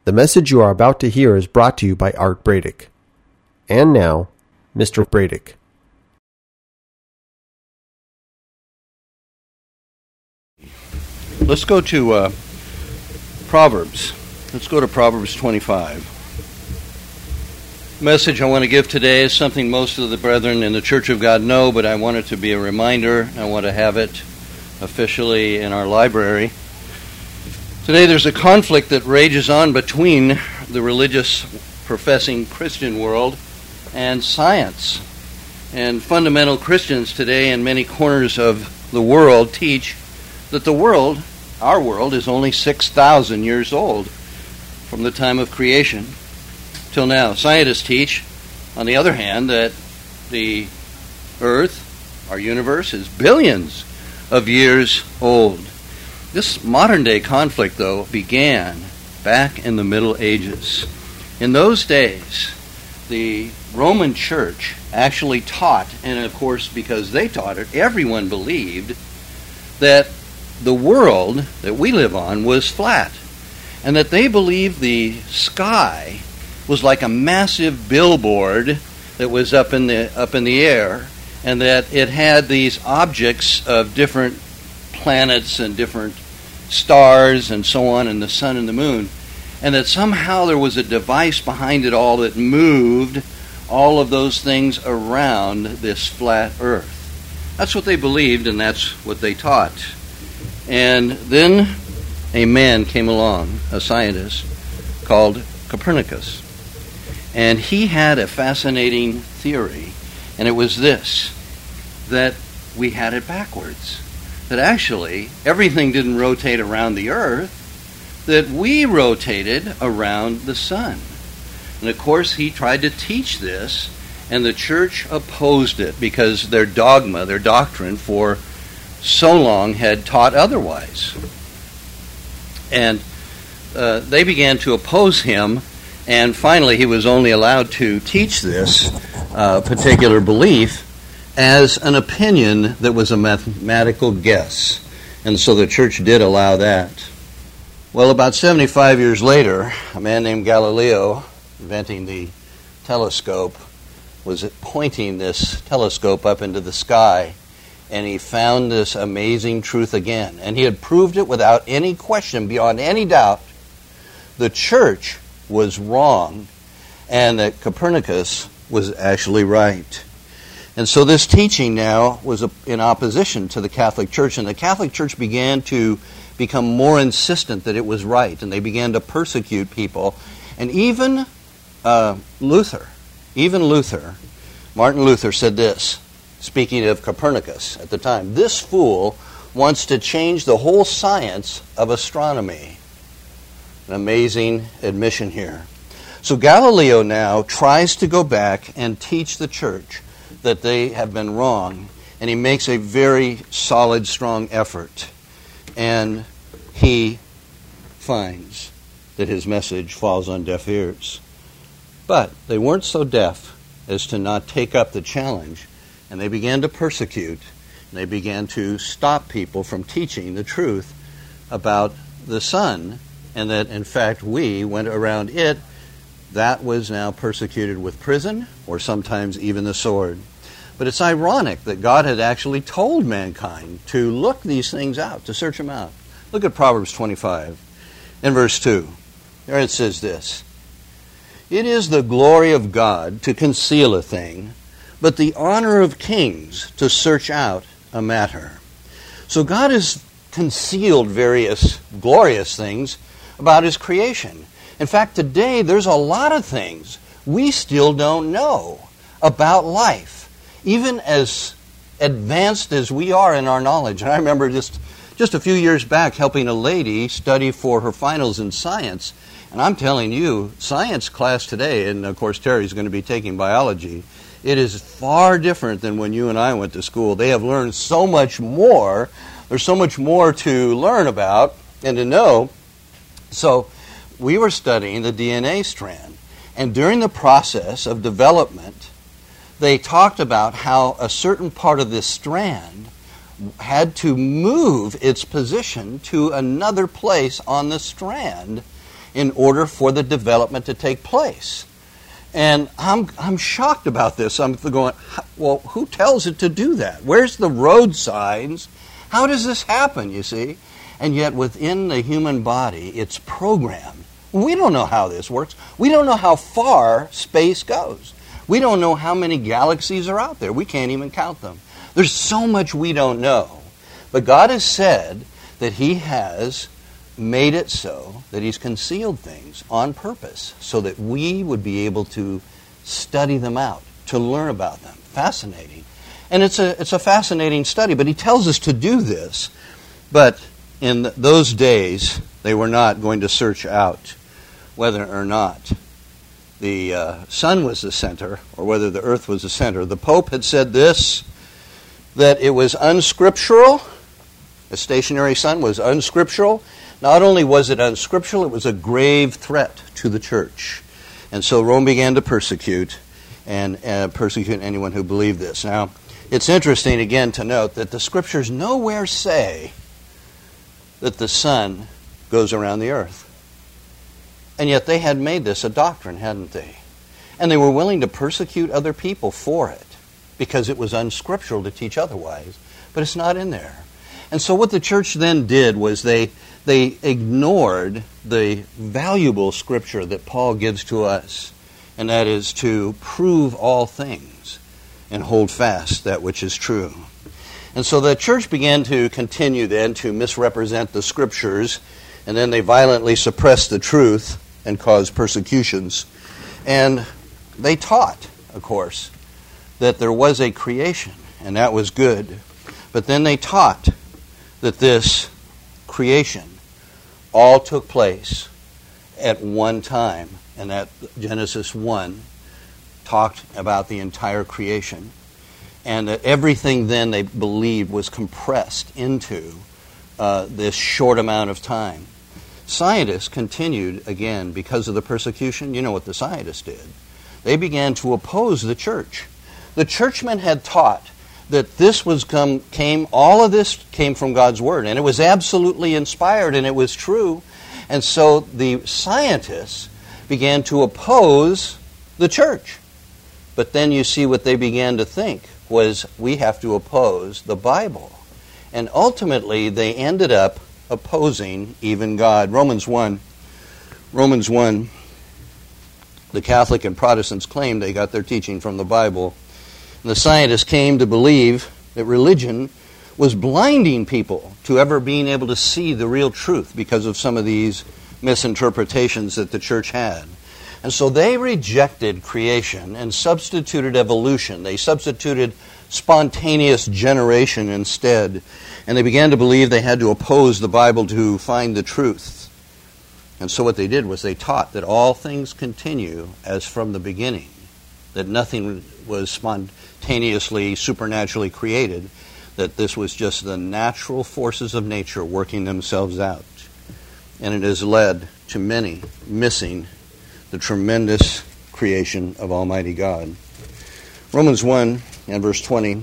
The message you are about to hear is brought to you by Art Bradick. And now, Mr. Bradick. Let's go to Proverbs. Let's go to Proverbs 25. The message I want to give today is something most of the brethren in the Church of God know, but I want it to be a reminder. I want to have it officially in our library. Today there's a conflict that rages on between the religious professing Christian world and science. And fundamental Christians today in many corners of the world teach that the world, our world, is only 6,000 years old from the time of creation till now. Scientists teach, on the other hand, that the earth, our universe, is billions of years old. This modern-day conflict, though, began back in the Middle Ages. In those days, the Roman Church actually taught, and of course, because they taught it, everyone believed that the world that we live on was flat, and that they believed the sky was like a massive billboard that was up in the air, and that it had these objects of different planets and different stars and so on, and the sun and the moon, and that somehow there was a device behind it all that moved all of those things around this flat earth. That's what they believed, and that's what they taught. And then a man came along, a scientist, called Copernicus. And he had a fascinating theory, and it was this, that we had it backwards. That actually everything didn't rotate around the earth, that we rotated around the sun. And of course he tried to teach this, and the church opposed it because their dogma, their doctrine for so long had taught otherwise. And they began to oppose him, and finally he was only allowed to teach this particular belief as an opinion that was a mathematical guess. And so the church did allow that. Well, about 75 years later, a man named Galileo, inventing the telescope, was pointing this telescope up into the sky, and he found this amazing truth again. And he had proved it without any question, beyond any doubt. The church was wrong, and that Copernicus was actually right. And so this teaching now was in opposition to the Catholic Church, and the Catholic Church began to become more insistent that it was right, and they began to persecute people. And even Luther, Martin Luther said this, speaking of Copernicus at the time, "This fool wants to change the whole science of astronomy." An amazing admission here. So Galileo now tries to go back and teach the church that they have been wrong, and he makes a very solid, strong effort. And he finds that his message falls on deaf ears. But they weren't so deaf as to not take up the challenge, and they began to persecute, and they began to stop people from teaching the truth about the sun, and that, in fact, we went around it. That was now persecuted with prison, or sometimes even the sword. But it's ironic that God had actually told mankind to look these things out, to search them out. Look at Proverbs 25 in verse 2. There it says this, "It is the glory of God to conceal a thing, but the honor of kings to search out a matter." So God has concealed various glorious things about His creation. In fact, today there's a lot of things we still don't know about life, even as advanced as we are in our knowledge. And I remember just a few years back helping a lady study for her finals in science. And I'm telling you, science class today, and of course Terry's going to be taking biology, it is far different than when you and I went to school. They have learned so much more. There's so much more to learn about and to know. So we were studying the DNA strand. And during the process of development, they talked about how a certain part of this strand had to move its position to another place on the strand in order for the development to take place. And I'm shocked about this. I'm going, well, who tells it to do that? Where's the road signs? How does this happen, you see? And yet within the human body, it's programmed. We don't know how this works. We don't know how far space goes. We don't know how many galaxies are out there. We can't even count them. There's so much we don't know. But God has said that He has made it so that He's concealed things on purpose so that we would be able to study them out, to learn about them. Fascinating. And it's a fascinating study, but He tells us to do this. But in those days, they were not going to search out whether or not the sun was the center or whether the earth was the center. The Pope had said this, that it was unscriptural. A stationary sun was unscriptural. Not only was it unscriptural, it was a grave threat to the church. And so Rome began to persecute anyone who believed this. Now, it's interesting again to note that the scriptures nowhere say that the sun goes around the earth. And yet they had made this a doctrine, hadn't they? And they were willing to persecute other people for it because it was unscriptural to teach otherwise. But it's not in there. And so what the church then did was they ignored the valuable scripture that Paul gives to us, and that is to prove all things and hold fast that which is true. And so the church began to continue then to misrepresent the scriptures, and then they violently suppressed the truth and caused persecutions. And they taught, of course, that there was a creation, and that was good. But then they taught that this creation all took place at one time, and that Genesis 1 talked about the entire creation, and that everything then they believed was compressed into this short amount of time. Scientists continued, again, because of the persecution. You know what the scientists did. They began to oppose the church. The churchmen had taught that all of this came from God's Word, and it was absolutely inspired, and it was true. And so the scientists began to oppose the church. But then you see what they began to think was, we have to oppose the Bible. And ultimately, they ended up opposing even God. Romans 1, the Catholic and Protestants claimed they got their teaching from the Bible. And the scientists came to believe that religion was blinding people to ever being able to see the real truth because of some of these misinterpretations that the church had. And so they rejected creation and substituted evolution. They substituted spontaneous generation instead. And they began to believe they had to oppose the Bible to find the truth. And so what they did was they taught that all things continue as from the beginning, that nothing was spontaneously, supernaturally created, that this was just the natural forces of nature working themselves out. And it has led to many missing the tremendous creation of Almighty God. Romans 1 and verse 20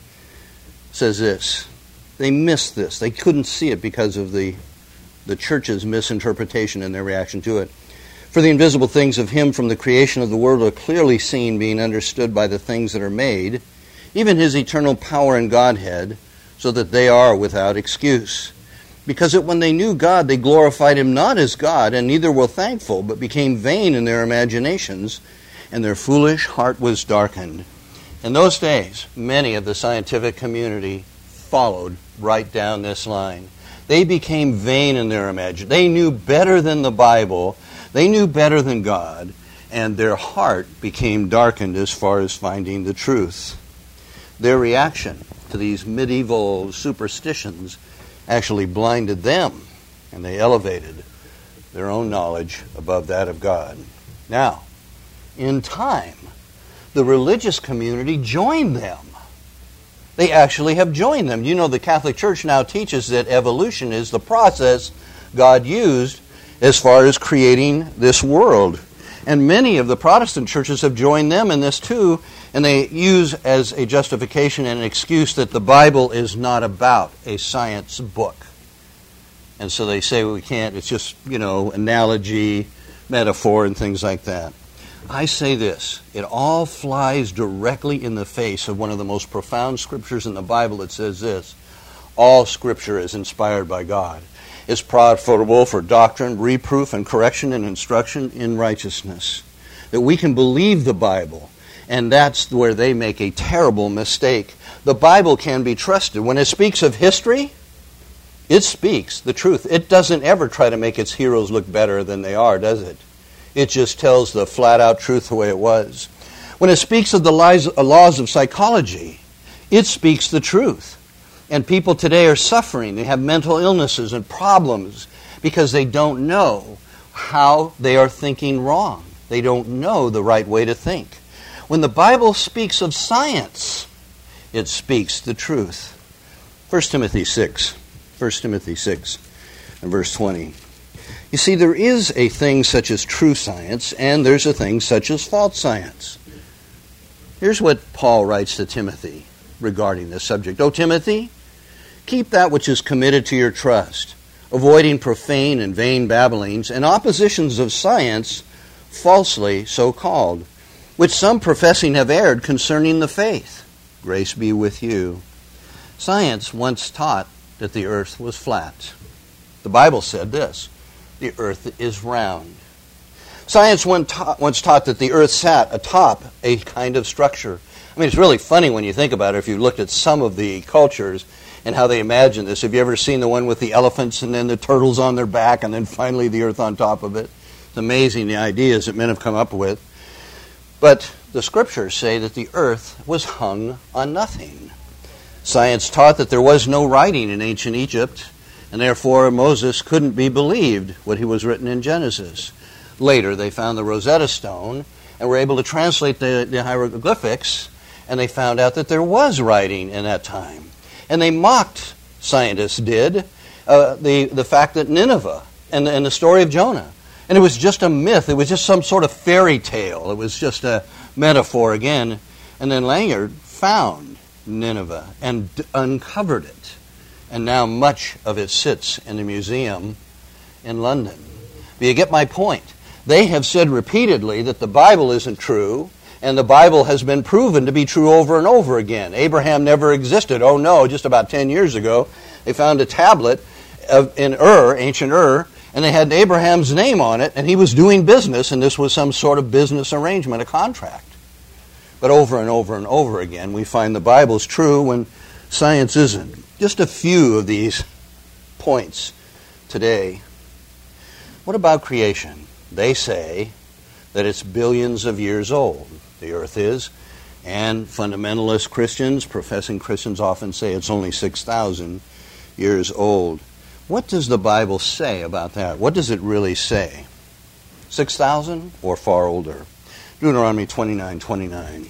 says this. They missed this. They couldn't see it because of the church's misinterpretation and their reaction to it. For the invisible things of Him from the creation of the world are clearly seen, being understood by the things that are made, even His eternal power and Godhead, so that they are without excuse. Because when they knew God, they glorified Him not as God, and neither were thankful, but became vain in their imaginations, and their foolish heart was darkened. In those days, many of the scientific community followed right down this line. They became vain in their imagination. They knew better than the Bible. They knew better than God, and their heart became darkened as far as finding the truth. Their reaction to these medieval superstitions actually blinded them, and they elevated their own knowledge above that of God. Now, in time, the religious community joined them. They actually have joined them. You know, the Catholic Church now teaches that evolution is the process God used as far as creating this world. And many of the Protestant churches have joined them in this too, and they use as a justification and an excuse that the Bible is not about a science book. And so they say we can't, it's just, analogy, metaphor, and things like that. I say this, it all flies directly in the face of one of the most profound scriptures in the Bible that says this: all Scripture is inspired by God. It's profitable for doctrine, reproof, and correction and instruction in righteousness. That we can believe the Bible, and that's where they make a terrible mistake. The Bible can be trusted. When it speaks of history, it speaks the truth. It doesn't ever try to make its heroes look better than they are, does it? It just tells the flat-out truth the way it was. When it speaks of the laws of psychology, it speaks the truth. And people today are suffering. They have mental illnesses and problems because they don't know how they are thinking wrong. They don't know the right way to think. When the Bible speaks of science, it speaks the truth. 1 Timothy 6 and verse 20. You see, there is a thing such as true science, and there's a thing such as false science. Here's what Paul writes to Timothy regarding this subject. O Timothy, keep that which is committed to your trust, avoiding profane and vain babblings and oppositions of science, falsely so called, which some professing have erred concerning the faith. Grace be with you. Science once taught that the earth was flat. The Bible said this: the earth is round. Science once taught that the earth sat atop a kind of structure. I mean, it's really funny when you think about it, if you looked at some of the cultures and how they imagine this. Have you ever seen the one with the elephants and then the turtles on their back and then finally the earth on top of it? It's amazing the ideas that men have come up with. But the scriptures say that the earth was hung on nothing. Science taught that there was no writing in ancient Egypt, and therefore Moses couldn't be believed what he was written in Genesis. Later they found the Rosetta Stone and were able to translate the hieroglyphics, and they found out that there was writing in that time. And they mocked, scientists did, the fact that Nineveh and the story of Jonah. And it was just a myth. It was just some sort of fairy tale. It was just a metaphor again. And then Layard found Nineveh and uncovered it. And now much of it sits in a museum in London. But you get my point. They have said repeatedly that the Bible isn't true, and the Bible has been proven to be true over and over again. Abraham never existed. Oh no, just about 10 years ago, they found a tablet in Ur, ancient Ur, and they had Abraham's name on it, and he was doing business, and this was some sort of business arrangement, a contract. But over and over and over again, we find the Bible's true when science isn't. Just a few of these points today. What about creation? They say that it's billions of years old, the earth is, and fundamentalist Christians, professing Christians, often say it's only 6,000 years old. What does the Bible say about that? What does it really say? 6,000 or far older? Deuteronomy 29:29.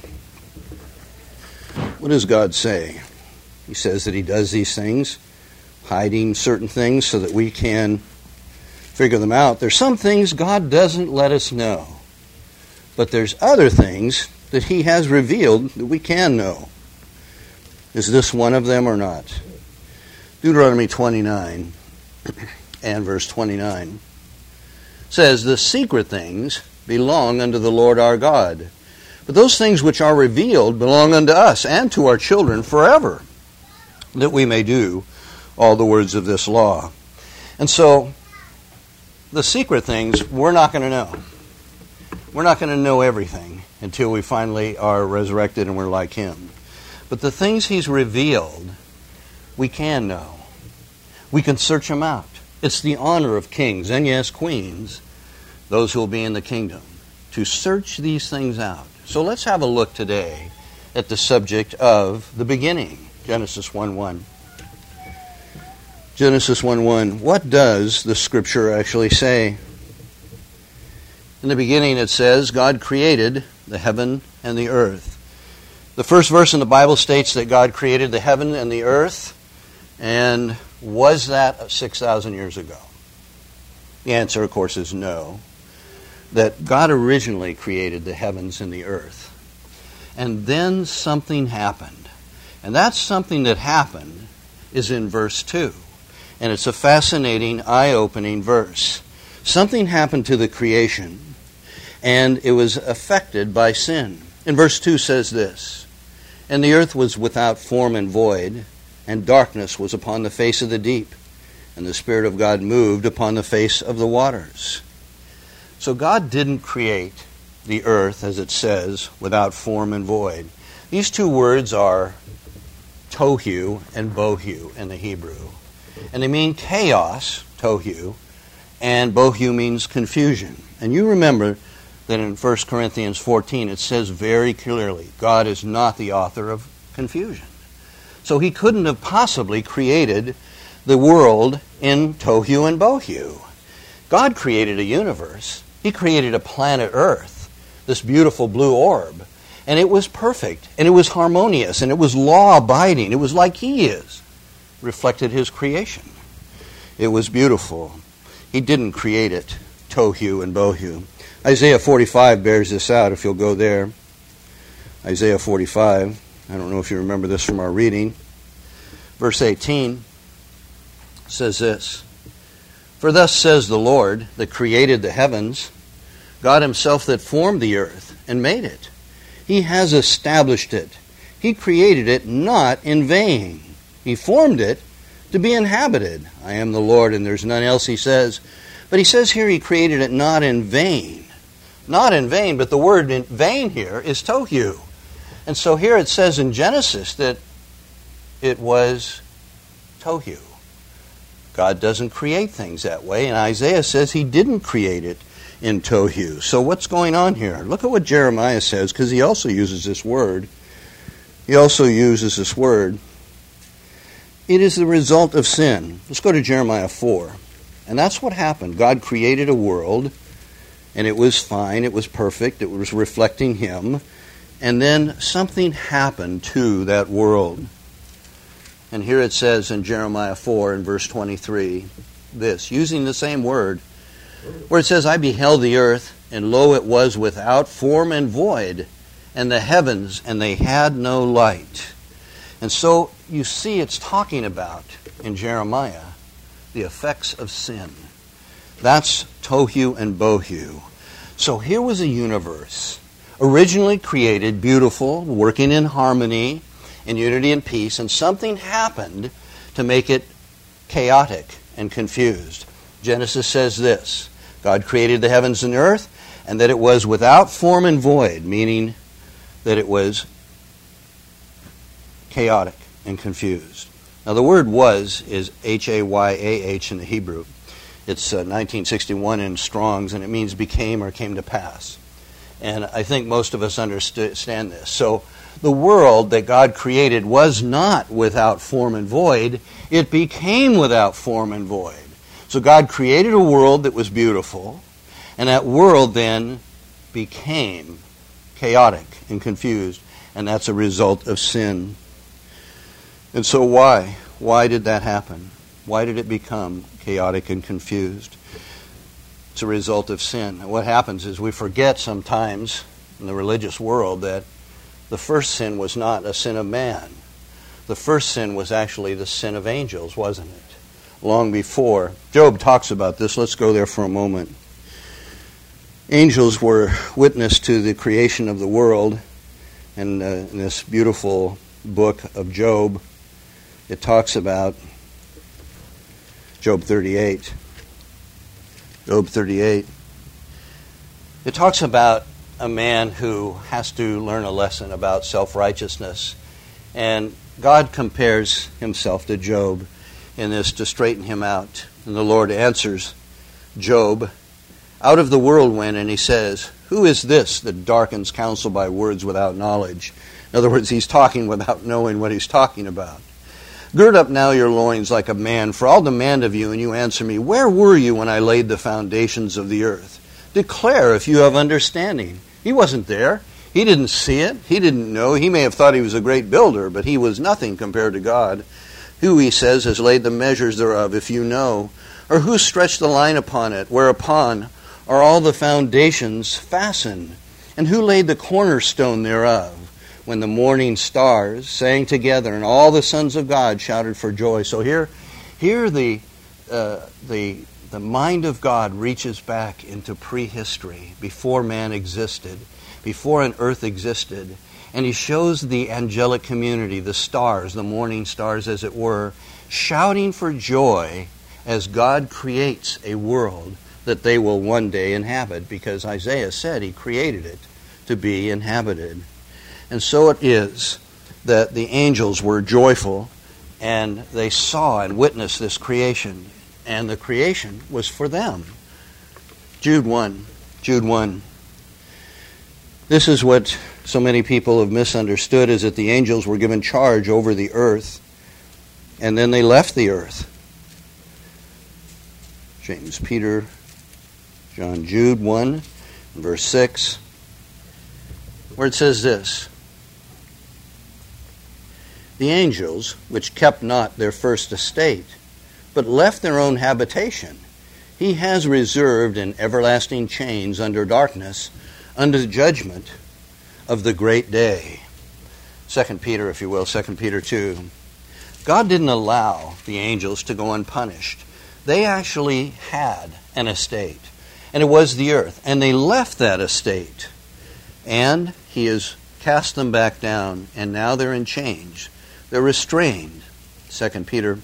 What does God say? He says that He does these things, hiding certain things so that we can figure them out. There's some things God doesn't let us know, but there's other things that He has revealed that we can know. Is this one of them or not? Deuteronomy 29 and verse 29 says, the secret things belong unto the Lord our God, but those things which are revealed belong unto us and to our children forever, that we may do all the words of this law. And so, the secret things, we're not going to know. We're not going to know everything until we finally are resurrected and we're like Him. But the things He's revealed, we can know. We can search them out. It's the honor of kings, and yes, queens, those who will be in the kingdom, to search these things out. So let's have a look today at the subject of the beginning, Genesis 1:1. Genesis 1:1. What does the Scripture actually say? In the beginning it says, God created the heaven and the earth. The first verse in the Bible states that God created the heaven and the earth, and was that 6,000 years ago? The answer, of course, is no. That God originally created the heavens and the earth. And then something happened. And that something that happened is in verse 2. And it's a fascinating, eye-opening verse. Something happened to the creation, and it was affected by sin. And verse 2 says this, "And the earth was without form and void, and darkness was upon the face of the deep, and the Spirit of God moved upon the face of the waters." So God didn't create the earth, as it says, without form and void. These two words are tohu and bohu in the Hebrew. And they mean chaos, tohu, and bohu means confusion. And you remember that in 1 Corinthians 14 it says very clearly, God is not the author of confusion. So he couldn't have possibly created the world in tohu and bohu. God created a universe. He created a planet Earth, this beautiful blue orb. And it was perfect, and it was harmonious, and it was law-abiding. It was like he is, reflected his creation. It was beautiful. He didn't create it, tohu and bohu. Isaiah 45 bears this out, if you'll go there. Isaiah 45. I don't know if you remember this from our reading. Verse 18 says this, "For thus says the Lord that created the heavens, God himself that formed the earth and made it. He has established it. He created it not in vain. He formed it to be inhabited. I am the Lord, and there's none else," he says. But he says here he created it not in vain. Not in vain, but the word in vain here is tohu. And so here it says in Genesis that it was tohu. God doesn't create things that way, and Isaiah says he didn't create it in tohu. So what's going on here? Look at what Jeremiah says, because he also uses this word. He also uses this word. It is the result of sin. Let's go to Jeremiah 4. And that's what happened. God created a world, and it was fine, it was perfect, it was reflecting him. And then something happened to that world. And here it says in Jeremiah 4 in verse 23, this, using the same word, where it says, "I beheld the earth, and lo, it was without form and void, and the heavens, and they had no light." And so you see it's talking about, in Jeremiah, the effects of sin. That's tohu and bohu. So here was a universe, originally created, beautiful, working in harmony, in unity and peace, and something happened to make it chaotic and confused. Genesis says this, God created the heavens and earth, and that it was without form and void, meaning that it was chaotic and confused. Now the word was is H-A-Y-A-H in the Hebrew. It's 1961 in Strong's, and it means became or came to pass. And I think most of us understand this. So the world that God created was not without form and void. It became without form and void. So God created a world that was beautiful, and that world then became chaotic and confused, and that's a result of sin. And so why? Why did that happen? Why did it become chaotic and confused? It's a result of sin. And what happens is we forget sometimes in the religious world that the first sin was not a sin of man. The first sin was actually the sin of angels, wasn't it? Long before. Job talks about this. Let's go there for a moment. Angels were witness to the creation of the world. And in this beautiful book of Job, it talks about Job 38. Job 38. It talks about a man who has to learn a lesson about self-righteousness. And God compares himself to Job in this to straighten him out. And the Lord answers Job out of the whirlwind, and he says, "Who is this that darkens counsel by words without knowledge?" In other words, he's talking without knowing what he's talking about. "Gird up now your loins like a man, for I'll demand of you, and you answer me, where were you when I laid the foundations of the earth? Declare if you have understanding." He wasn't there. He didn't see it. He didn't know. He may have thought he was a great builder, but he was nothing compared to God. "Who," he says, "has laid the measures thereof, if you know? Or who stretched the line upon it, whereupon are all the foundations fastened? And who laid the cornerstone thereof? When the morning stars sang together, and all the sons of God shouted for joy." So here the the mind of God reaches back into prehistory, before man existed, before an earth existed, and he shows the angelic community, the stars, the morning stars as it were, shouting for joy as God creates a world that they will one day inhabit, because Isaiah said he created it to be inhabited. And so it is that the angels were joyful, and they saw and witnessed this creation, and the creation was for them. Jude 1. This is what so many people have misunderstood, is that the angels were given charge over the earth, and then they left the earth. James, Peter, John, Jude 1, verse 6, where it says this: the angels, which kept not their first estate, but left their own habitation, he has reserved in everlasting chains under darkness, under the judgment of the great day. 2 Peter, if you will, 2 Peter 2. God didn't allow the angels to go unpunished. They actually had an estate, and it was the earth, and they left that estate, and he has cast them back down, and now they're in chains. They're restrained. 2 Peter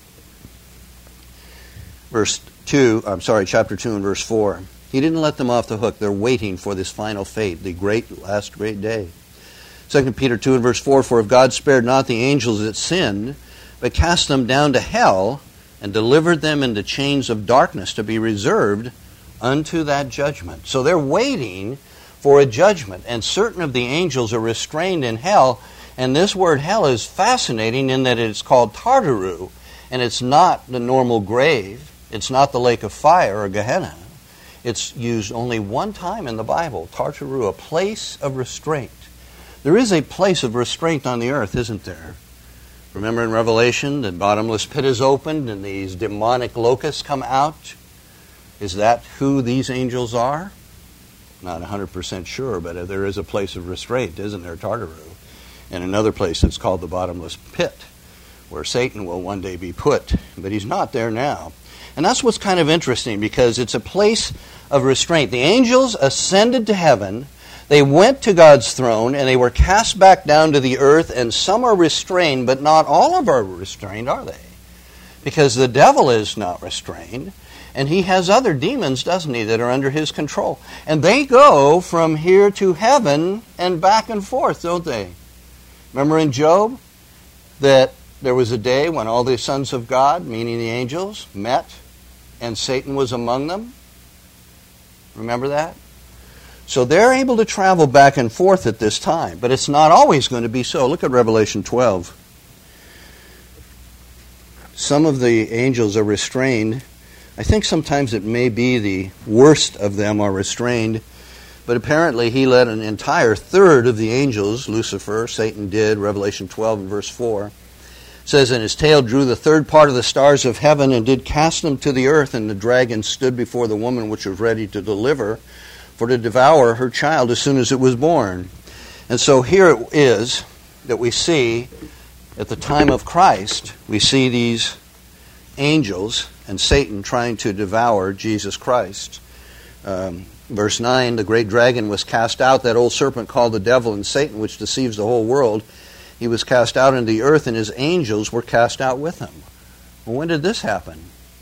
chapter 2 and verse 4. He didn't let them off the hook. They're waiting for this final fate, the last great day. 2 Peter 2 and verse 4, for if God spared not the angels that sinned, but cast them down to hell, and delivered them into chains of darkness to be reserved unto that judgment. So they're waiting for a judgment, and certain of the angels are restrained in hell. And this word hell is fascinating in that it's called Tartaru, and it's not the normal grave. It's not the lake of fire or Gehenna. It's used only one time in the Bible, Tartaru, a place of restraint. There is a place of restraint on the earth, isn't there? Remember in Revelation, the bottomless pit is opened and these demonic locusts come out. Is that who these angels are? Not 100% sure, but there is a place of restraint, isn't there, Tartaru? And another place that's called the bottomless pit, where Satan will one day be put. But he's not there now. And that's what's kind of interesting, because it's a place of restraint. The angels ascended to heaven, they went to God's throne, and they were cast back down to the earth, and some are restrained, but not all of them are restrained, are they? Because the devil is not restrained, and he has other demons, doesn't he, that are under his control. And they go from here to heaven and back and forth, don't they? Remember in Job that there was a day when all the sons of God, meaning the angels, met, and Satan was among them? Remember that? So they're able to travel back and forth at this time, but it's not always going to be so. Look at Revelation 12. Some of the angels are restrained. I think sometimes it may be the worst of them are restrained, but apparently he led an entire third of the angels, Lucifer, Satan did, Revelation 12 and verse 4. It says, and his tail drew the third part of the stars of heaven and did cast them to the earth, and the dragon stood before the woman which was ready to deliver, for to devour her child as soon as it was born. And so here it is that we see, at the time of Christ, we see these angels and Satan trying to devour Jesus Christ. Verse 9, the great dragon was cast out, that old serpent called the devil and Satan, which deceives the whole world. He was cast out into the earth, and his angels were cast out with him. Well, when did this happen?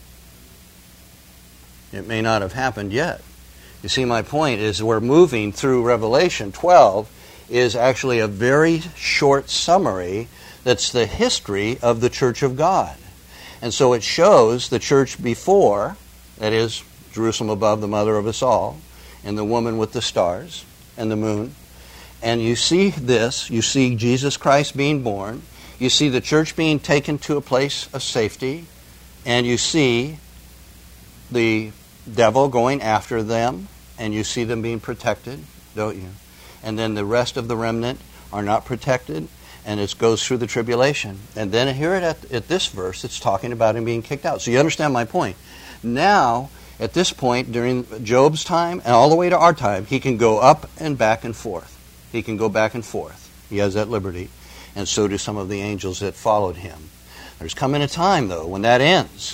It may not have happened yet. You see, my point is we're moving through Revelation 12 is actually a very short summary that's the history of the Church of God. And so it shows the church before, that is, Jerusalem above, the mother of us all, and the woman with the stars and the moon. And you see this, you see Jesus Christ being born, you see the church being taken to a place of safety, and you see the devil going after them, and you see them being protected, don't you? And then the rest of the remnant are not protected, and it goes through the tribulation. And then here at this verse, it's talking about him being kicked out. So you understand my point. Now, at this point, during Job's time and all the way to our time, he can go up and back and forth. He can go back and forth. He has that liberty. And so do some of the angels that followed him. There's coming a time, though, when that ends.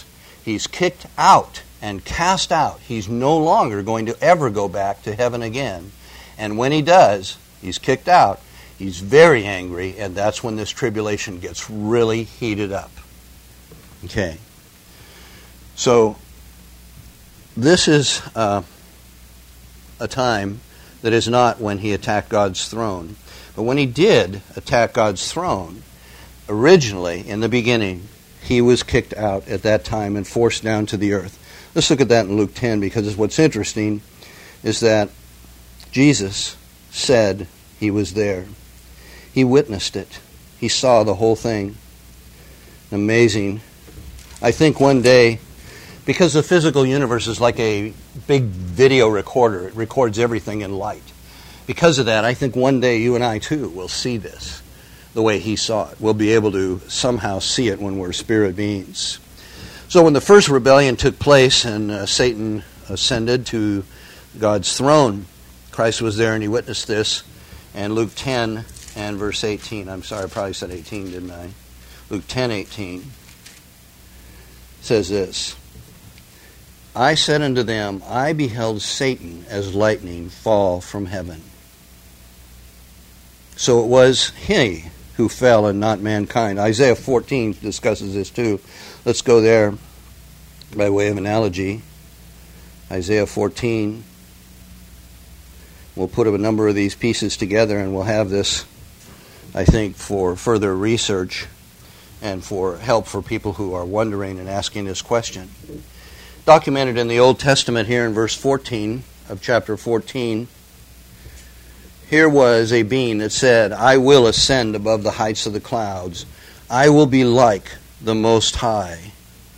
He's kicked out and cast out. He's no longer going to ever go back to heaven again. And when he does, he's kicked out. He's very angry, and that's when this tribulation gets really heated up. Okay. So, this is a time that is not when he attacked God's throne. But when he did attack God's throne, originally, in the beginning, he was kicked out at that time and forced down to the earth. Let's look at that in Luke 10, because what's interesting is that Jesus said he was there. He witnessed it. He saw the whole thing. Amazing. I think one day, because the physical universe is like a big video recorder, it records everything in light. Because of that, I think one day you and I too will see this the way he saw it. We'll be able to somehow see it when we're spirit beings. So when the first rebellion took place and Satan ascended to God's throne, Christ was there and he witnessed this. And Luke 10 and verse 18, I'm sorry, I probably said 18, didn't I? Luke 10:18 says this, I said unto them, I beheld Satan as lightning fall from heaven. So it was he who fell and not mankind. Isaiah 14 discusses this too. Let's go there by way of analogy. Isaiah 14. We'll put a number of these pieces together and we'll have this, I think, for further research and for help for people who are wondering and asking this question. Documented in the Old Testament here in verse 14 of chapter 14, here was a being that said, I will ascend above the heights of the clouds. I will be like the Most High.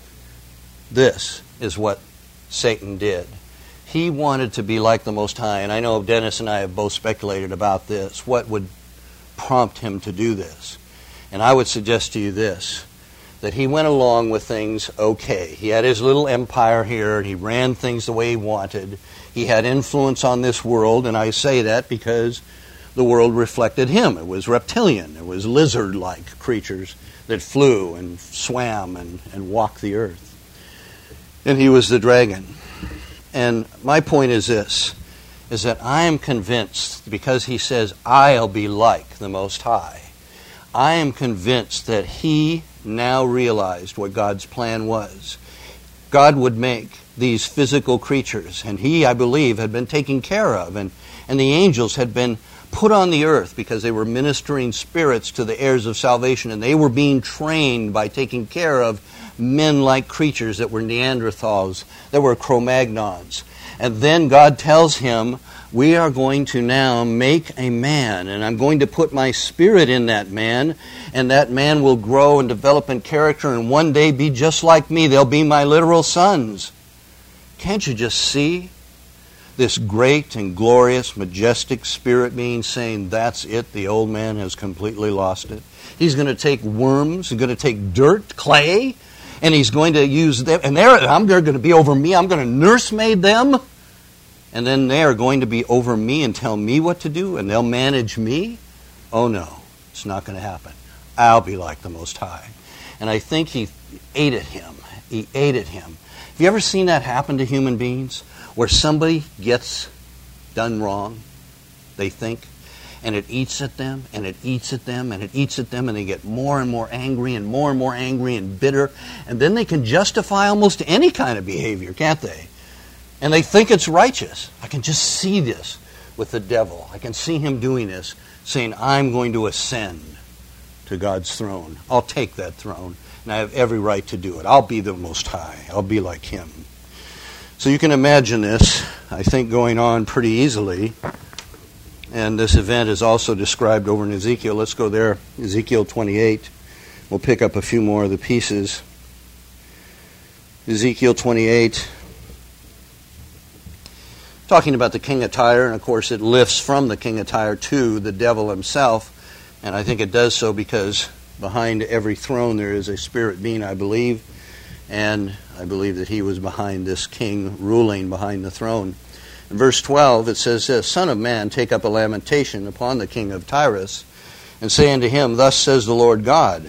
This is what Satan did. He wanted to be like the Most High, and I know Dennis and I have both speculated about this. What would prompt him to do this? And I would suggest to you this, that he went along with things okay. He had his little empire here, and he ran things the way he wanted. He had influence on this world, and I say that because the world reflected him. It was reptilian. It was lizard-like creatures that flew and swam and walked the earth. And he was the dragon. And my point is this, is that I am convinced, because he says, I'll be like the Most High, I am convinced that he now realized what God's plan was. God would make these physical creatures, and he, I believe, had been taken care of, and the angels had been put on the earth because they were ministering spirits to the heirs of salvation, and they were being trained by taking care of men-like creatures that were Neanderthals, that were Cro-Magnons. And then God tells him, we are going to now make a man, and I'm going to put my spirit in that man, and that man will grow and develop in character and one day be just like me. They'll be my literal sons. Can't you just see this great and glorious, majestic spirit being saying, that's it, the old man has completely lost it. He's going to take worms, he's going to take dirt, clay, and he's going to use them, and they're going to be over me. I'm going to nursemaid them, and then they're going to be over me and tell me what to do, and they'll manage me. Oh no, it's not going to happen. I'll be like the Most High. And I think he ate at him. He ate at him. Have you ever seen that happen to human beings? Where somebody gets done wrong, they think, and it eats at them, and it eats at them, and it eats at them, and they get more and more angry and bitter, and then they can justify almost any kind of behavior, can't they? And they think it's righteous. I can just see this with the devil. I can see him doing this, saying, I'm going to ascend to God's throne. I'll take that throne, and I have every right to do it. I'll be the Most High. I'll be like him. So you can imagine this, I think, going on pretty easily. And this event is also described over in Ezekiel. Let's go there, Ezekiel 28. We'll pick up a few more of the pieces. Ezekiel 28, talking about the king of Tyre, and of course it lifts from the king of Tyre to the devil himself. And I think it does so because behind every throne there is a spirit being, I believe. And I believe that he was behind this king ruling behind the throne. In verse 12 it says this, Son of man, take up a lamentation upon the king of Tyrus, and say unto him, Thus says the Lord God,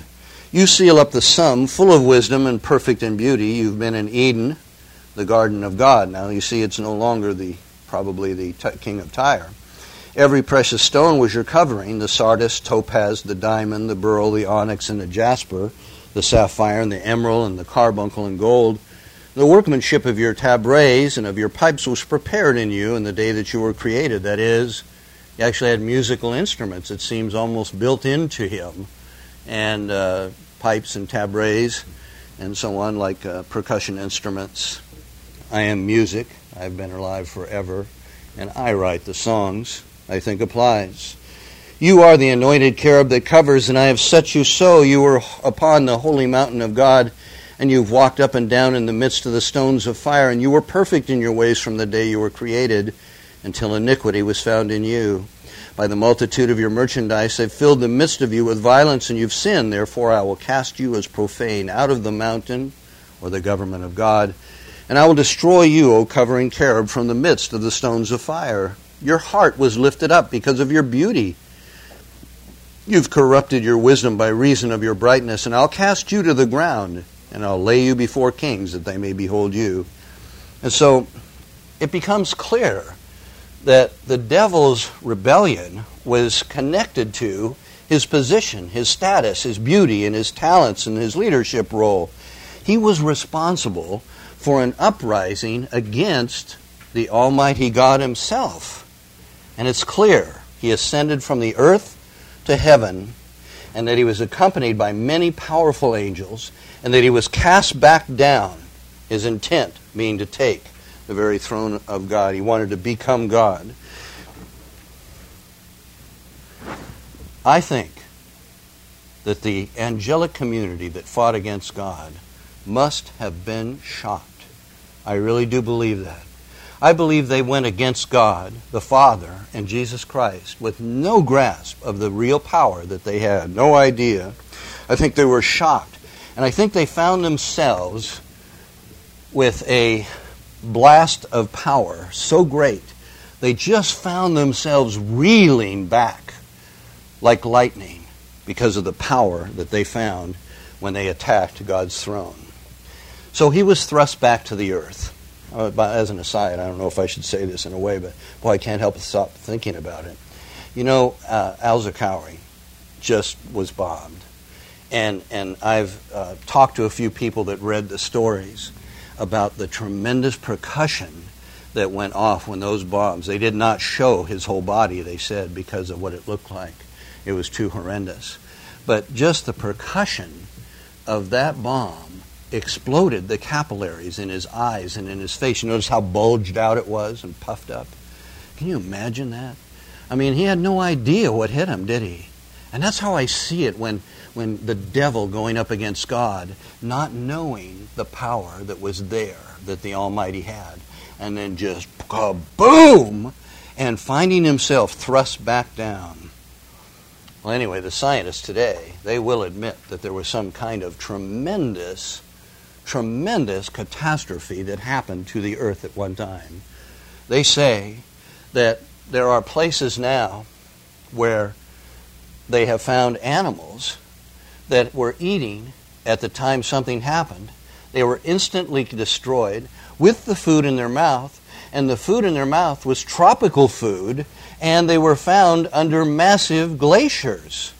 You seal up the sum, full of wisdom and perfect in beauty. You've been in Eden, the garden of God. Now you see it's no longer probably the king of Tyre. Every precious stone was your covering, the sardius, topaz, the diamond, the beryl, the onyx, and the jasper, the sapphire, and the emerald, and the carbuncle, and gold. The workmanship of your tabrets and of your pipes was prepared in you in the day that you were created. That is, you actually had musical instruments, it seems, almost built into him, and pipes and tabrets and so on, like percussion instruments. I am music. I've been alive forever, and I write the songs. I think applies. You are the anointed cherub that covers, and I have set you so. You were upon the holy mountain of God, and you've walked up and down in the midst of the stones of fire, and you were perfect in your ways from the day you were created until iniquity was found in you. By the multitude of your merchandise they've filled the midst of you with violence, and you've sinned. Therefore I will cast you as profane out of the mountain, or the government of God, and I will destroy you, O covering cherub, from the midst of the stones of fire. Your heart was lifted up because of your beauty. You've corrupted your wisdom by reason of your brightness, and I'll cast you to the ground, and I'll lay you before kings that they may behold you. And so it becomes clear that the devil's rebellion was connected to his position, his status, his beauty, and his talents, and his leadership role. He was responsible for an uprising against the Almighty God himself. And it's clear he ascended from the earth to heaven, and that he was accompanied by many powerful angels, and that he was cast back down, his intent being to take the very throne of God. He wanted to become God. I think that the angelic community that fought against God must have been shocked. I really do believe that. I believe they went against God, the Father, and Jesus Christ with no grasp of the real power that they had, no idea. I think they were shocked. And I think they found themselves with a blast of power so great, they just found themselves reeling back like lightning because of the power that they found when they attacked God's throne. So he was thrust back to the earth. As an aside, I don't know if I should say this in a way, but boy, I can't help but stop thinking about it. You know, Al-Zarqawi just was bombed. And I've talked to a few people that read the stories about the tremendous percussion that went off when those bombs, they did not show his whole body, they said, because of what it looked like. It was too horrendous. But just the percussion of that bomb exploded the capillaries in his eyes and in his face. You notice how bulged out it was and puffed up? Can you imagine that? I mean, he had no idea what hit him, did he? And that's how I see it when the devil going up against God, not knowing the power that was there, that the Almighty had, and then just kaboom, and finding himself thrust back down. Well, anyway, the scientists today, they will admit that there was some kind of tremendous catastrophe that happened to the earth at one time. They say that there are places now where they have found animals that were eating at the time something happened. They were instantly destroyed with the food in their mouth, and the food in their mouth was tropical food, and they were found under massive glaciers.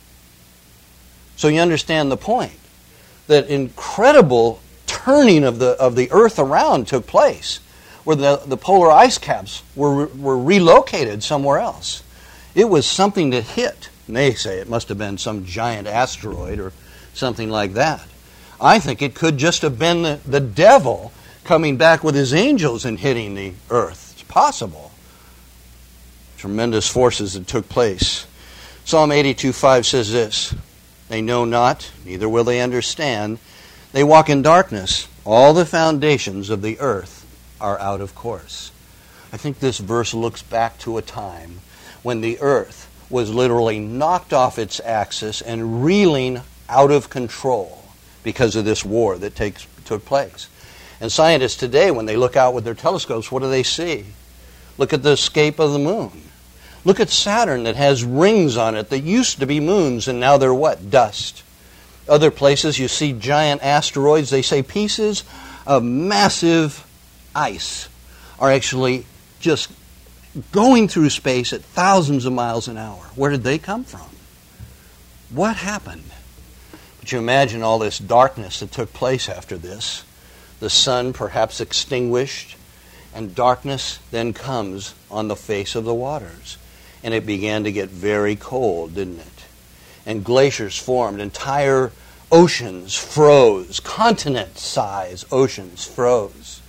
So you understand the point, that incredible turning of the earth around took place, where the polar ice caps were relocated somewhere else. It was something that hit. And they say it must have been some giant asteroid or something like that. I think it could just have been the devil coming back with his angels and hitting the earth. It's possible. Tremendous forces that took place. Psalm 82:5 says this, "They know not, neither will they understand. They walk in darkness. All the foundations of the earth are out of course." I think this verse looks back to a time when the earth was literally knocked off its axis and reeling out of control because of this war that took place. And scientists today, when they look out with their telescopes, what do they see? Look at the escape of the moon. Look at Saturn that has rings on it that used to be moons, and now they're what? Dust. Other places you see giant asteroids. They say pieces of massive ice are actually just going through space at thousands of miles an hour. Where did they come from? What happened? But you imagine all this darkness that took place after this. The sun perhaps extinguished, and darkness then comes on the face of the waters. And it began to get very cold, didn't it? And glaciers formed. Entire oceans froze. Continent-size oceans froze.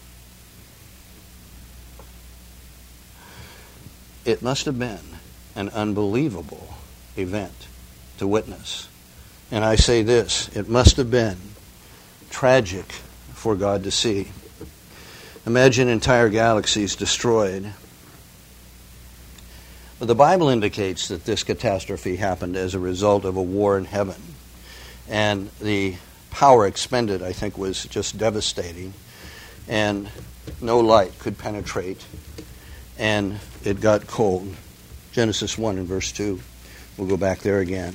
It must have been an unbelievable event to witness. And I say this, it must have been tragic for God to see. Imagine entire galaxies destroyed. But the Bible indicates that this catastrophe happened as a result of a war in heaven. And the power expended, I think, was just devastating. And no light could penetrate. And it got cold. Genesis 1 and verse 2. We'll go back there again.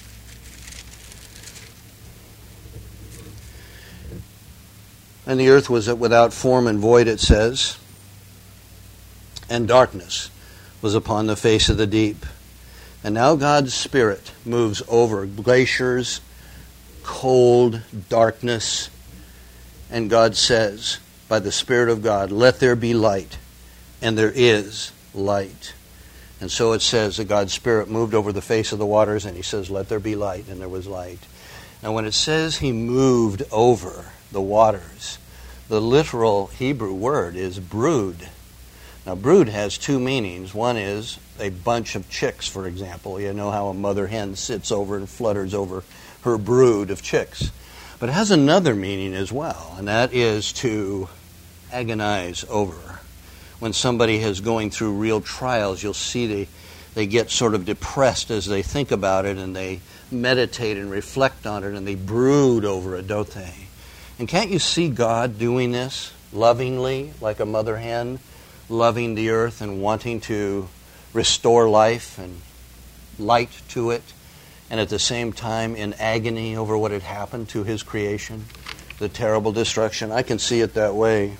And the earth was without form and void, it says, and darkness was upon the face of the deep. And now God's Spirit moves over glaciers, cold, darkness, and God says, by the Spirit of God, let there be light, and there is light. And so it says that God's Spirit moved over the face of the waters, and He says, let there be light, and there was light. Now when it says He moved over the waters, the literal Hebrew word is brood. Now, brood has two meanings. One is a bunch of chicks, for example. You know how a mother hen sits over and flutters over her brood of chicks. But it has another meaning as well, and that is to agonize over. When somebody is going through real trials, you'll see they get sort of depressed as they think about it, and they meditate and reflect on it, and they brood over it, don't they? And can't you see God doing this lovingly, like a mother hen, loving the earth and wanting to restore life and light to it, and at the same time in agony over what had happened to His creation, the terrible destruction? I can see it that way.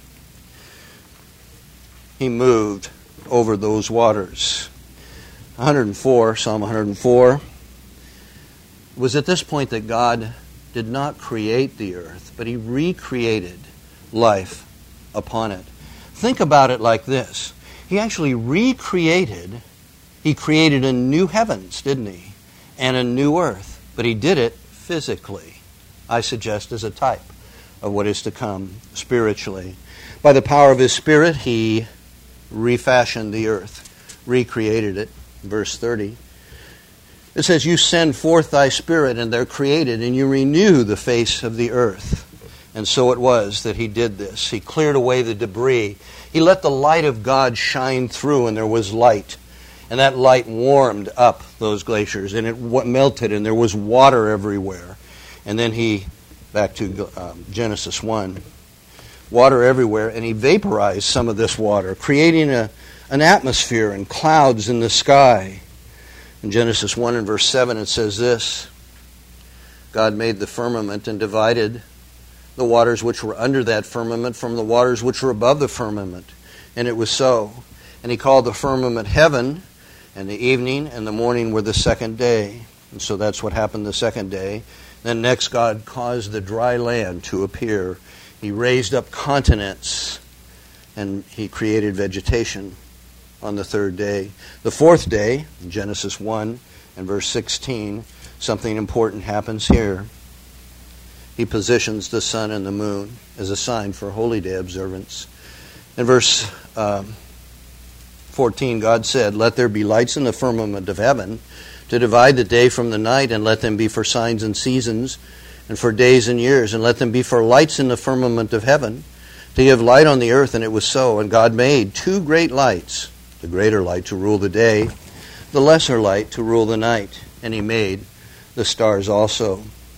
He moved over those waters. 104, Psalm 104, was at this point that God did not create the earth, but He recreated life upon it. Think about it like this. He actually recreated, He created a new heavens, didn't He? And a new earth. But He did it physically, I suggest, as a type of what is to come spiritually. By the power of His Spirit, He refashioned the earth, recreated it. Verse 30. It says, you send forth Thy Spirit, and they're created, and you renew the face of the earth. And so it was that He did this. He cleared away the debris. He let the light of God shine through, and there was light. And that light warmed up those glaciers, and it melted, and there was water everywhere. And then He, back to Genesis 1, water everywhere, and He vaporized some of this water, creating an atmosphere and clouds in the sky. In Genesis 1 and verse 7 it says this, God made the firmament and divided the waters which were under that firmament from the waters which were above the firmament. And it was so. And He called the firmament heaven, and the evening and the morning were the second day. And so that's what happened the second day. Then next God caused the dry land to appear. He raised up continents, and He created vegetation on the third day. The fourth day, in Genesis 1 and verse 16, something important happens here. He positions the sun and the moon as a sign for holy day observance. In verse 14, God said, let there be lights in the firmament of heaven to divide the day from the night, and let them be for signs and seasons, and for days and years, and let them be for lights in the firmament of heaven, to give light on the earth. And it was so. And God made two great lights, the greater light to rule the day, the lesser light to rule the night. And He made the stars also.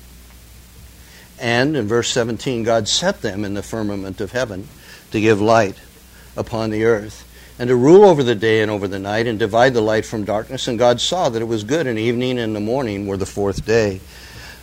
And in verse 17, God set them in the firmament of heaven to give light upon the earth, and to rule over the day and over the night, and divide the light from darkness. And God saw that it was good, and evening and the morning were the fourth day.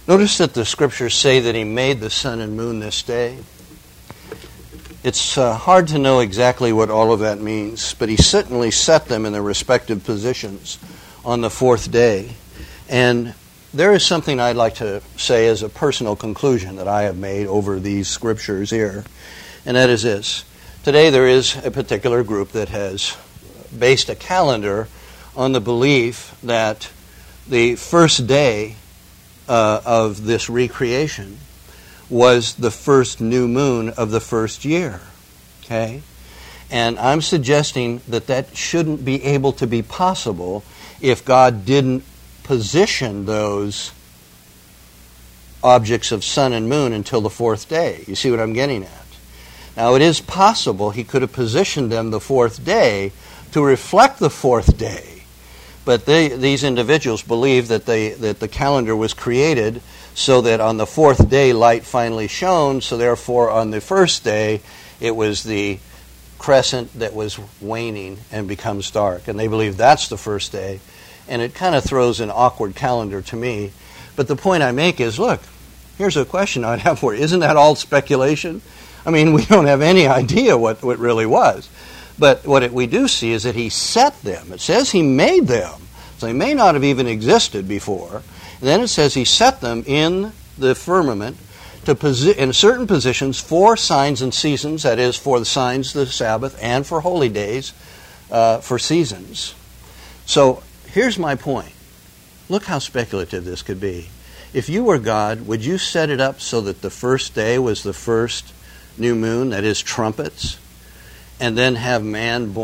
Notice that the scriptures say that he made the sun and moon this day. It's hard to know exactly what all of that means, but he certainly set them in their respective positions on the fourth day. And there is something I'd like to say as a personal conclusion that I have made over these scriptures here, and that is this. Today there is a particular group that has based a calendar on the belief that the first day of this recreation was the first new moon of the first year. Okay? And I'm suggesting that that shouldn't be able to be possible if God didn't position those objects of sun and moon until the fourth day. You see what I'm getting at? Now, it is possible he could have positioned them the fourth day to reflect the fourth day. But these individuals believe that the calendar was created so that on the fourth day light finally shone, so therefore on the first day it was the crescent that was waning and becomes dark. And they believe that's the first day. And it kind of throws an awkward calendar to me. But the point I make is, look, here's a question I'd have for you. Isn't that all speculation? I mean, we don't have any idea what it really was. But what we do see is that he set them. It says he made them. So they may not have even existed before. And then it says he set them in the firmament in certain positions for signs and seasons, that is, for the signs, the Sabbath, and for holy days, for seasons. So here's my point. Look how speculative this could be. If you were God, would you set it up so that the first day was the first new moon, that is, trumpets, and then have mankind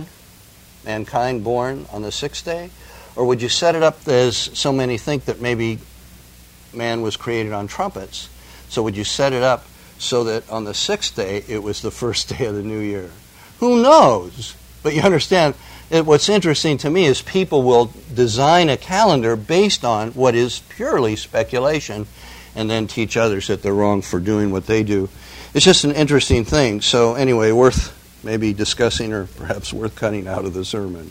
born on the sixth day? Or would you set it up as so many think that maybe man was created on trumpets? So would you set it up so that on the sixth day it was the first day of the new year? Who knows? But you understand, what's interesting to me is people will design a calendar based on what is purely speculation and then teach others that they're wrong for doing what they do. It's just an interesting thing. So anyway, worth maybe discussing or perhaps worth cutting out of the sermon.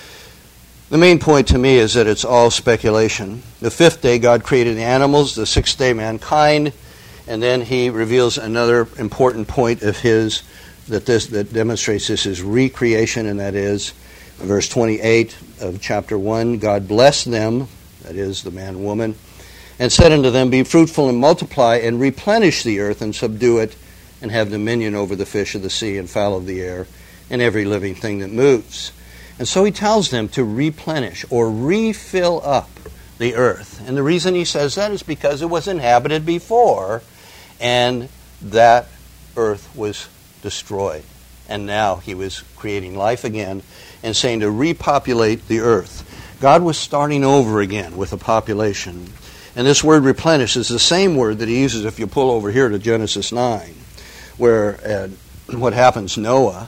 The main point to me is that it's all speculation. The fifth day, God created the animals. The sixth day, mankind. And then he reveals another important point of his that demonstrates this is recreation, and that is verse 28 of chapter 1. God blessed them, that is, the man and woman, and said unto them, be fruitful and multiply and replenish the earth and subdue it and have dominion over the fish of the sea and fowl of the air and every living thing that moves. And so he tells them to replenish or refill up the earth. And the reason he says that is because it was inhabited before and that earth was destroyed. And now he was creating life again and saying to repopulate the earth. God was starting over again with a population. And this word replenish is the same word that he uses if you pull over here to Genesis 9, where what happens, Noah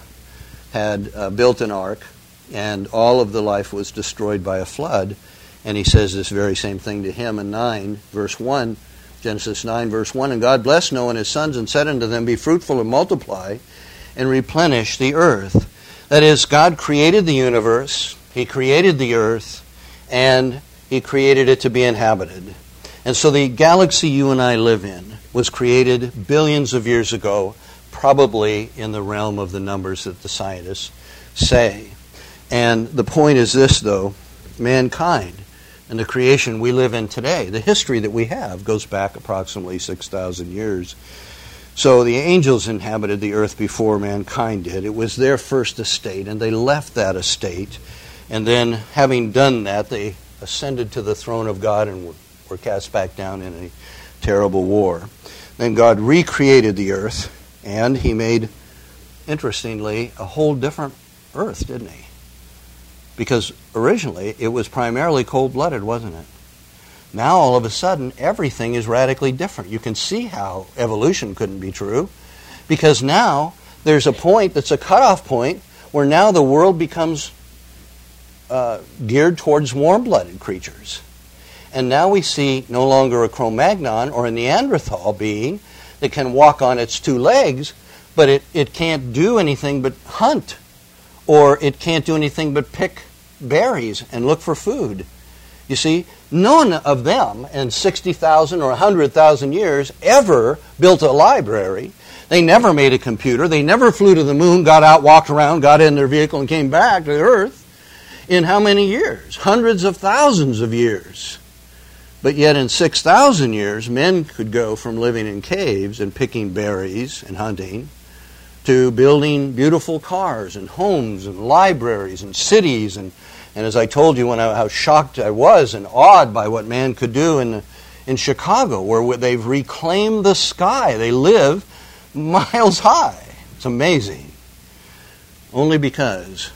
had built an ark, and all of the life was destroyed by a flood. And he says this very same thing to him in 9, verse 1, Genesis 9, verse 1, and God blessed Noah and his sons and said unto them, be fruitful and multiply and replenish the earth. That is, God created the universe, he created the earth, and he created it to be inhabited. And so the galaxy you and I live in was created billions of years ago, probably in the realm of the numbers that the scientists say. And the point is this, though, mankind and the creation we live in today, the history that we have goes back approximately 6,000 years. So the angels inhabited the earth before mankind did. It was their first estate, and they left that estate. And then, having done that, they ascended to the throne of God and were cast back down in a terrible war. Then God recreated the earth, and he made, interestingly, a whole different earth, didn't he? Because originally it was primarily cold-blooded, wasn't it? Now all of a sudden everything is radically different. You can see how evolution couldn't be true, because now there's a point that's a cutoff point where now the world becomes geared towards warm-blooded creatures. And now we see no longer a Cro-Magnon or a Neanderthal being that can walk on its two legs, but it can't do anything but hunt, or it can't do anything but pick berries and look for food. You see, none of them in 60,000 or 100,000 years ever built a library. They never made a computer. They never flew to the moon, got out, walked around, got in their vehicle, and came back to Earth. In how many years? Hundreds of thousands of years. But yet in 6,000 years, men could go from living in caves and picking berries and hunting to building beautiful cars and homes and libraries and cities. And as I told you how shocked I was and awed by what man could do in Chicago, where they've reclaimed the sky. They live miles high. It's amazing. Only because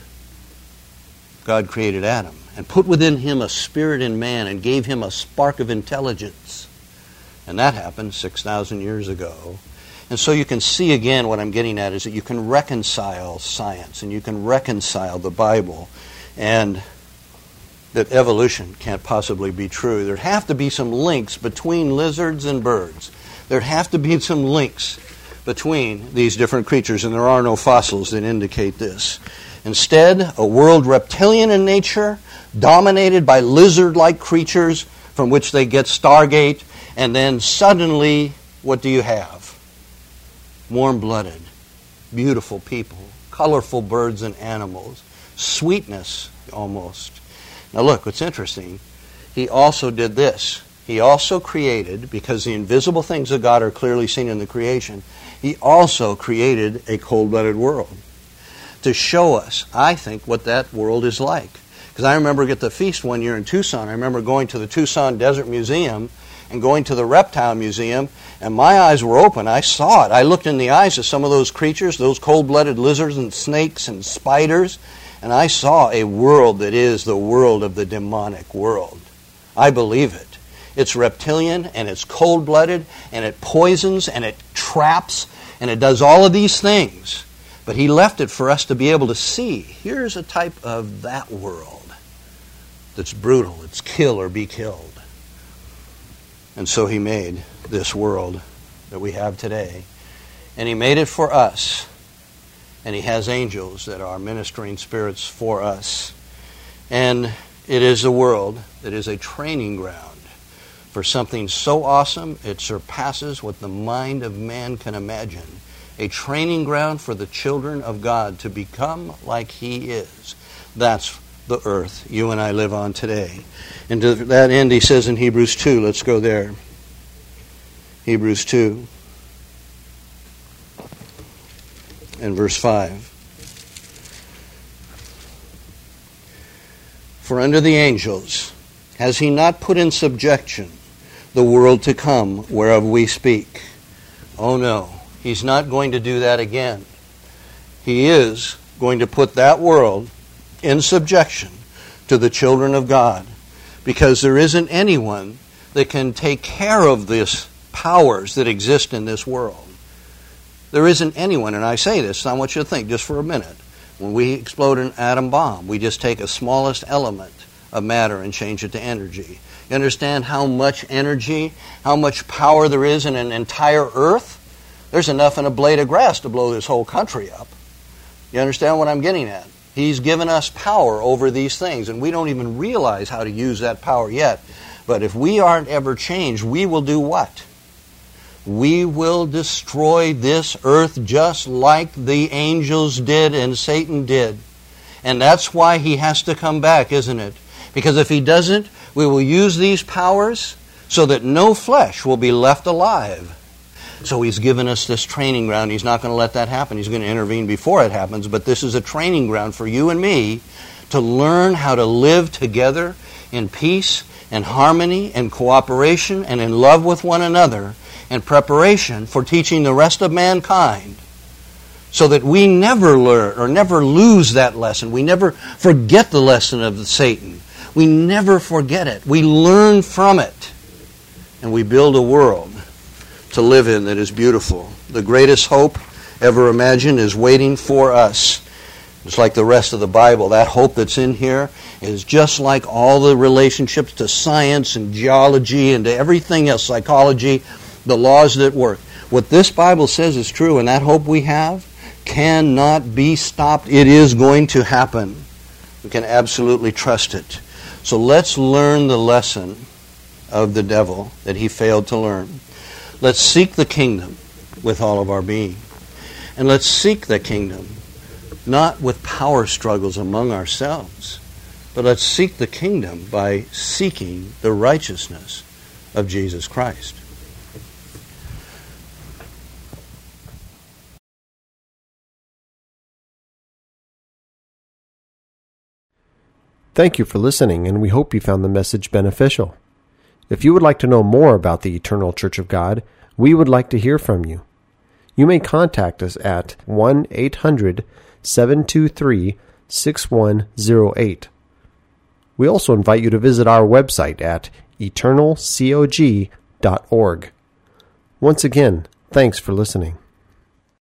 God created Adam and put within him a spirit in man and gave him a spark of intelligence. And that happened 6,000 years ago. And so you can see again what I'm getting at is that you can reconcile science and you can reconcile the Bible, and that evolution can't possibly be true. There'd have to be some links between lizards and birds. There'd have to be some links between these different creatures, and there are no fossils that indicate this. Instead, a world reptilian in nature, dominated by lizard-like creatures from which they get Stargate, and then suddenly, what do you have? Warm-blooded, beautiful people, colorful birds and animals, sweetness almost. Now look, what's interesting, he also did this. He also created, because the invisible things of God are clearly seen in the creation, he also created a cold-blooded world to show us, I think, what that world is like. Because I remember at the feast one year in Tucson, I remember going to the Tucson Desert Museum and going to the Reptile Museum, and my eyes were open. I saw it. I looked in the eyes of some of those creatures, those cold-blooded lizards and snakes and spiders, and I saw a world that is the world of the demonic world. I believe it. It's reptilian, and it's cold-blooded, and it poisons, and it traps, and it does all of these things. But he left it for us to be able to see. Here's a type of that world that's brutal. It's kill or be killed. And so he made this world that we have today. And he made it for us. And he has angels that are ministering spirits for us. And it is a world that is a training ground for something so awesome it surpasses what the mind of man can imagine. A training ground for the children of God to become like he is. That's the earth you and I live on today. And to that end, he says in Hebrews 2, let's go there. Hebrews 2 and verse 5. For under the angels has he not put in subjection the world to come whereof we speak? Oh no, he's not going to do that again. He is going to put that world in subjection to the children of God, because there isn't anyone that can take care of these powers that exist in this world. There isn't anyone, and I say this, I want you to think just for a minute. When we explode an atom bomb, we just take a smallest element of matter and change it to energy. You understand how much energy, how much power there is in an entire earth? There's enough in a blade of grass to blow this whole country up. You understand what I'm getting at? He's given us power over these things, and we don't even realize how to use that power yet. But if we aren't ever changed, we will do what? We will destroy this earth just like the angels did and Satan did. And that's why he has to come back, isn't it? Because if he doesn't, we will use these powers so that no flesh will be left alive. So he's given us this training ground. He's not going to let that happen. He's going to intervene before it happens. But this is a training ground for you and me to learn how to live together in peace and harmony and cooperation and in love with one another in preparation for teaching the rest of mankind, so that we never learn or never lose that lesson. We never forget the lesson of Satan. We never forget it. We learn from it. And we build a world to live in that is beautiful. The greatest hope ever imagined is waiting for us. It's like the rest of the Bible. That hope that's in here is just like all the relationships to science and geology and to everything else, psychology, the laws that work. What this Bible says is true, and that hope we have cannot be stopped. It is going to happen. We can absolutely trust it. So let's learn the lesson of the devil that he failed to learn. Let's seek the kingdom with all of our being. And let's seek the kingdom not with power struggles among ourselves, but let's seek the kingdom by seeking the righteousness of Jesus Christ. Thank you for listening, and we hope you found the message beneficial. If you would like to know more about the Eternal Church of God, we would like to hear from you. You may contact us at 1-800-723-6108. We also invite you to visit our website at eternalcog.org. Once again, thanks for listening.